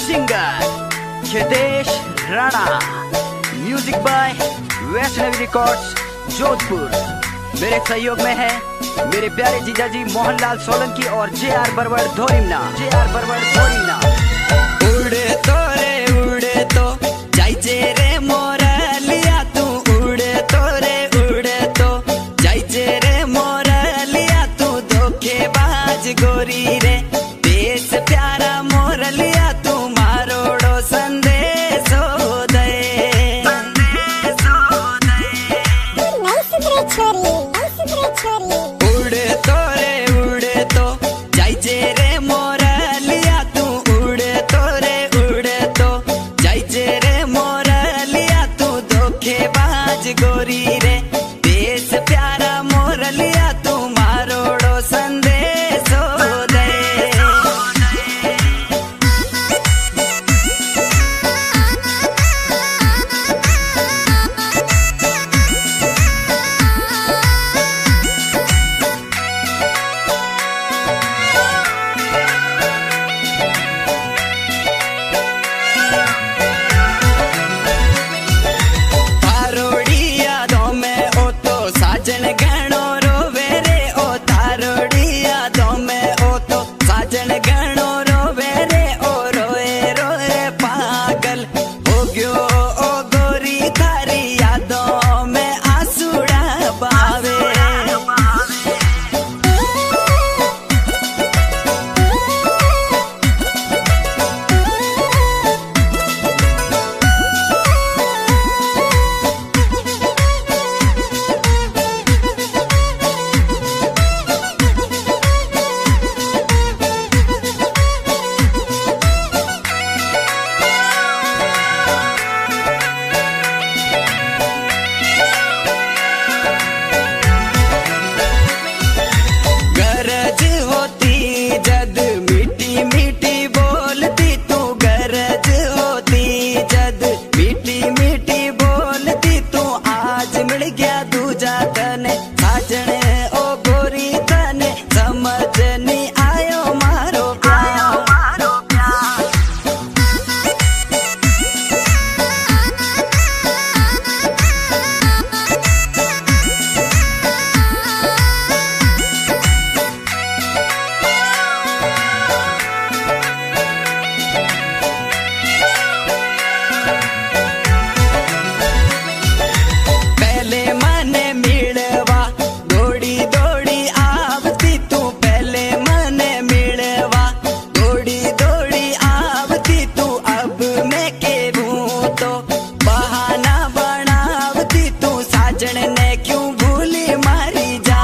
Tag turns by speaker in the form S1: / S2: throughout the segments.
S1: Singer Hitesh Rana, music by Vaishnavi records Jodhpur. मेरे सहयोग में है मेरे प्यारे जीजाजी मोहनलाल सोलंकी और JR बरवड़ धोरिमना।
S2: उड़े तो जाइजे रे मोरलिया तू, उड़े तो जाइजे रे मोरलिया तू, धोखेबाज गोरी रे देश प्यारा मोरलिया तू, मारोड़ो संदेशो दे। उड़े तो जाइजे रे मोरलिया तू, उड़े तो जाइजे रे मोरलिया तू, धोखेबाज गोरी रे देश प्यारा मोरलिया तू, मारोड़ो संदेशो दे। साजन गणो रोवे रे ओ, तारोड़िया दो में ओ तो साजन गणो रोवे रे ओ, रोए रोए पागल हो गयो ओ गोरी, थारी यादों में आंसुड़ा बहावे। गरज होती जद मीठी मीठी बोलती तू, गरज होती जद मीठी मीठी बोलती तू, आज मिल गया दूजा तने साजन ओ गोरी, तने समझ नहीं आयो मारो प्यार। पहले मने मिलवा दौड़ी दौड़ी आवती तू, पहले मने मिलवा दौड़ी दौड़ी आवती तू, अब मैं केहूं तो बहाना बनावती तू, साजन ने क्यों भूली मारी जान।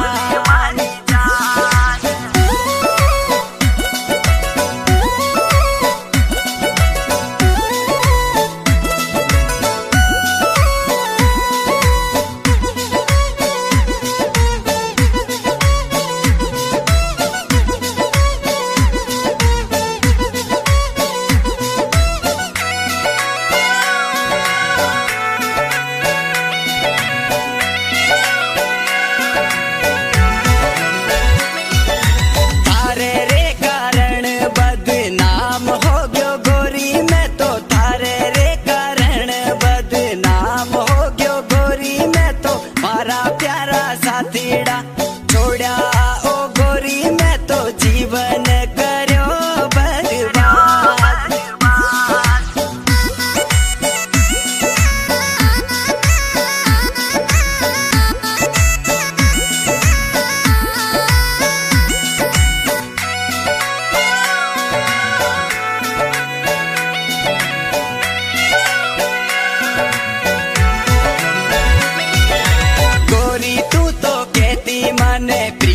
S2: थारे रे कारण बदनाम हो गयो गोरी, मैं तो थारे रे कारण बदनाम हो गयो गोरी, मैं तो मारा प्यारा साथीड़ा छोड़ा ओ गोरी, मैं तो जीवन करो बर्बाद। गोरी तू तो कहती मने